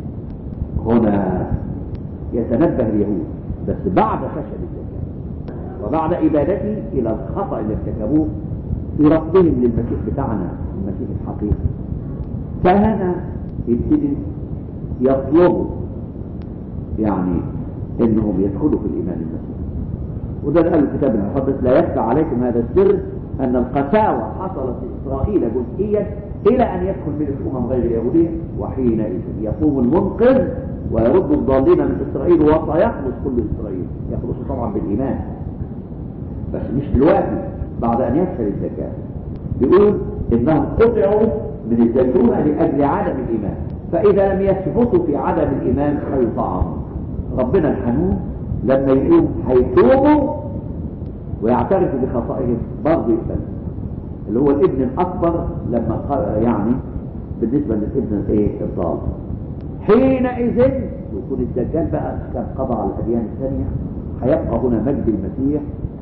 هنا يتنبه اليهود بس بعد فشل الدجال وبعد إبادته إلى الخطأ اللي ارتكبوه في رفضهم للمسيح بتاعنا المسيح الحقيقي. فهنا يبتدي يطلبوا يعني انهم يدخلوا في الايمان المسيحي. وده قال الكتاب المقدس لا يخفى عليكم هذا السر ان القساوه حصلت في اسرائيل جزئيا الى ان يدخل من الامم غير اليهوديه، وحينئذ يقوم المنقذ ويرد الضالين من اسرائيل وسيخلص كل اسرائيل. يخلصوا طبعا بالايمان بس مش دلوقتي، بعد ان يفشل الدجال. بيقول انهم قطعوا من الزيتونه لاجل عدم الايمان، فاذا لم يثبتوا في عدم الايمان فيطعموا. ربنا الحنون لما يقول هيتوبوا ويعترفوا بخطائهم برضه يقبل، اللي هو الابن الاكبر لما يعني بالنسبه للابن الضال. حينئذ يكون الدجال بقى كان قضى على الاديان الثانيه، هيبقى هنا مجد المسيح،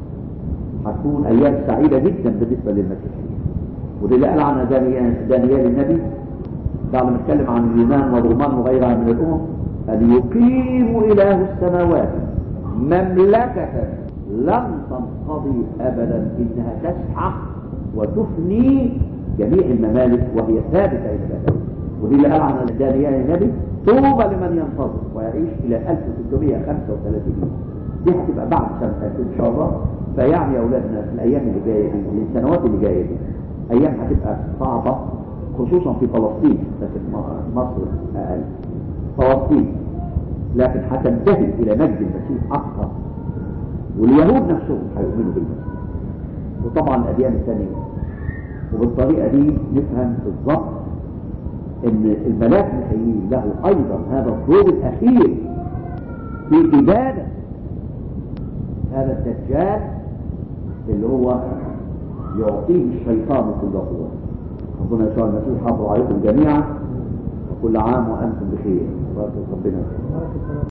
هتكون ايام سعيده جدا بالنسبه للمسيحيين. وده اللي قال عنها دانيال النبي بعد ما اتكلم عن اليونان والرومان وغيرها من الامم، ان يقيم اله السماوات مملكه لم تنقضي ابدا، انها تسحق وتفني جميع الممالك وهي ثابته الى الابد. ودي اللي قال عن الدانيال النبي: طوبى لمن ينتظر ويعيش الى 1635. دي هتبقى بعد سنه 2000 ان شاء الله. فيعني يا اولادنا في الايام اللي جايه دي، السنوات اللي جايه دي، ايام هتبقى صعبه خصوصا في فلسطين، لكن مصر اقل. فلسطين لكن هتنتهي الى مجد المسيح اكثر، واليهود نفسهم هيؤمنوا بالمسيح، وطبعا الاديان الثانيه. وبالطريقه دي نفهم بالضبط ان الملاك ميخائيل له ايضا هذا الدور الاخير في اباده هذا الدجال اللي هو يعطيه الشيطان كل قوه. ربنا يسوع المسيح حافظ عليكم جميعا، وكل عام وانتم بخير. ربنا